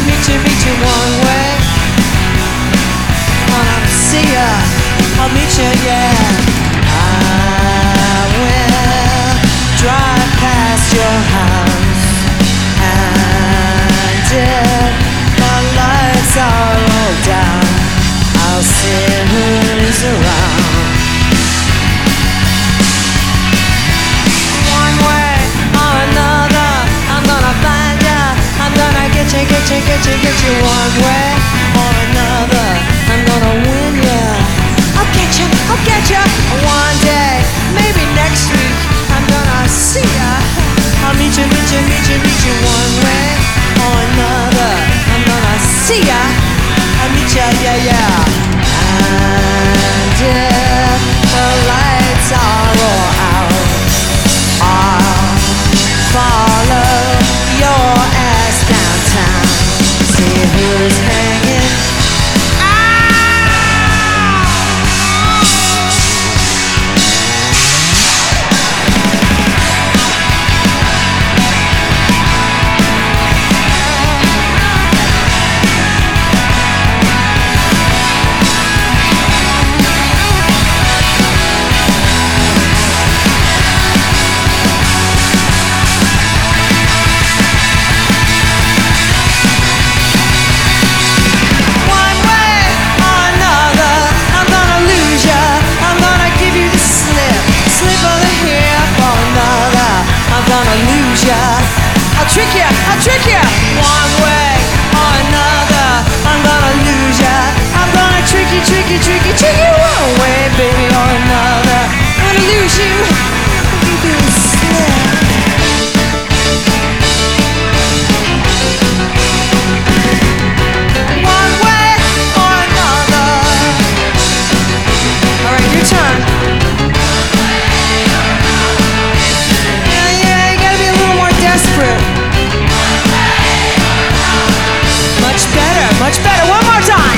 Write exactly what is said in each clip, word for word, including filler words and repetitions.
meet you, meet you one way. Wanna see ya, I'll meet you, yeah. I will drive past your house, and if the lights are all down, I'll see who's around. One way or another, I'm gonna find ya. I'm gonna get you, get you, get you, get you. One way or another, I'm gonna win ya. I'll get you, I'll get you. One day, maybe next week, I'm gonna see ya. I'll meet you, meet you, meet you, meet you. One way or another, I'm gonna see ya. I'll meet ya, yeah, yeah. And if the lights are all out, I'll follow your ass downtown, see who's hanging I'll trick ya, I'll trick ya. One way or another, I'm gonna lose ya. I'm gonna trick you, trick you, trick you, trick you. One way, baby, or another, I'm gonna lose you. I'll give you a slip. One way or another. All right, your turn. Yeah, yeah, you gotta be a little more desperate. Much better, much better. One more time.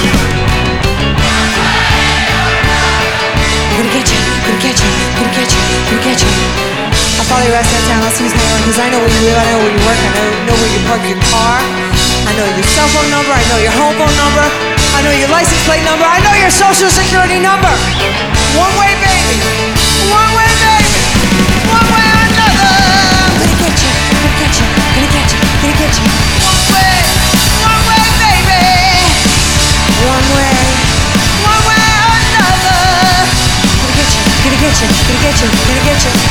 Gonna get you, gonna get you, gonna get you, gonna get you. I'll follow you rest downtown. I'll see who's hanging around, because I know where you live, I know where you work, I know, know where you park your car. I know your cell phone number, I know your home phone number, I know your license plate number, I know your social security number. One way, baby. One way, baby. One way or another. Gonna get you, gonna get you, gonna get you, gonna get you. One way. One way, baby. One way. One way or another. Gonna get you, gonna get you, gonna get you, gonna get you.